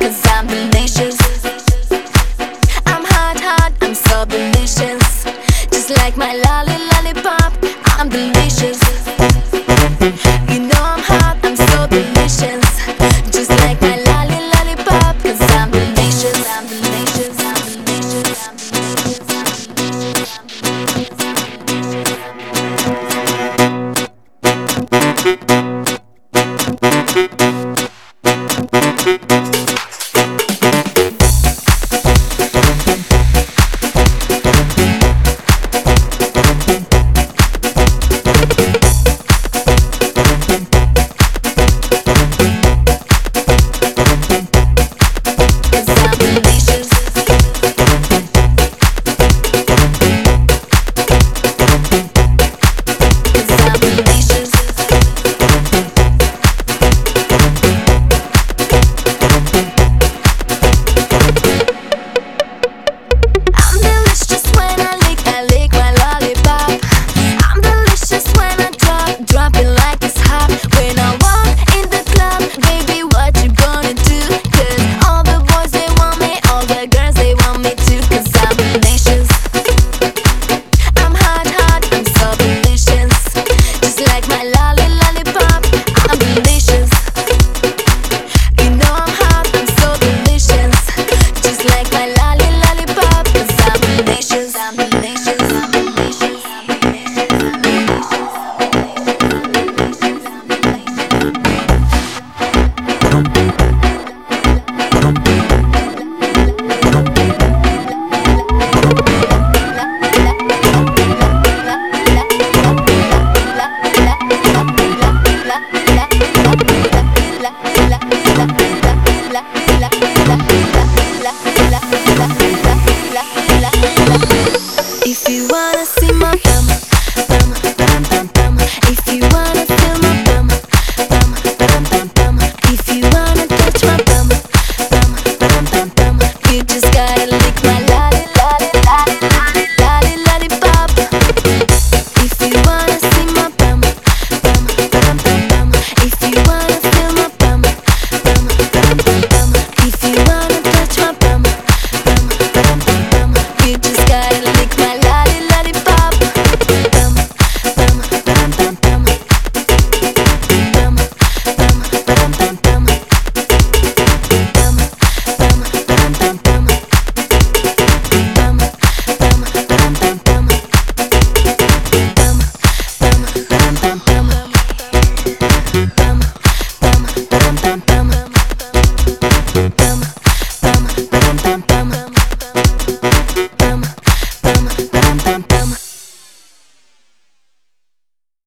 'cause I'm delicious. I'm hot, hot, I'm so delicious. Just like my lollipop, I'm delicious. You know I'm hot, I'm so delicious. Just like my lollipop, 'cause I'm delicious. I'm delicious, I'm delicious, I'm If you wanna see my bum, bum, bum, bum, bum. If you wanna feel my bum, bum, bum, bum, bum. If you wanna touch my bum, bum, bum, bum, bum. You just gotta lick my lollipop. If you wanna see my bum, bum, bum, bum, bum. If you wanna feel my bum, bum, bum, bum, bum. If you wanna touch my bum, bum, bum, bum, bum. You just gotta lick my lollipop. Bum, bum, bum, bum, bum. Bum, bum, bum, bum, bum. Bum, bum, bum, bum, bum. Bum, bum, bum, bum, bum. Bum, bum, bum, bum, bum. Bum, bum, bum, bum.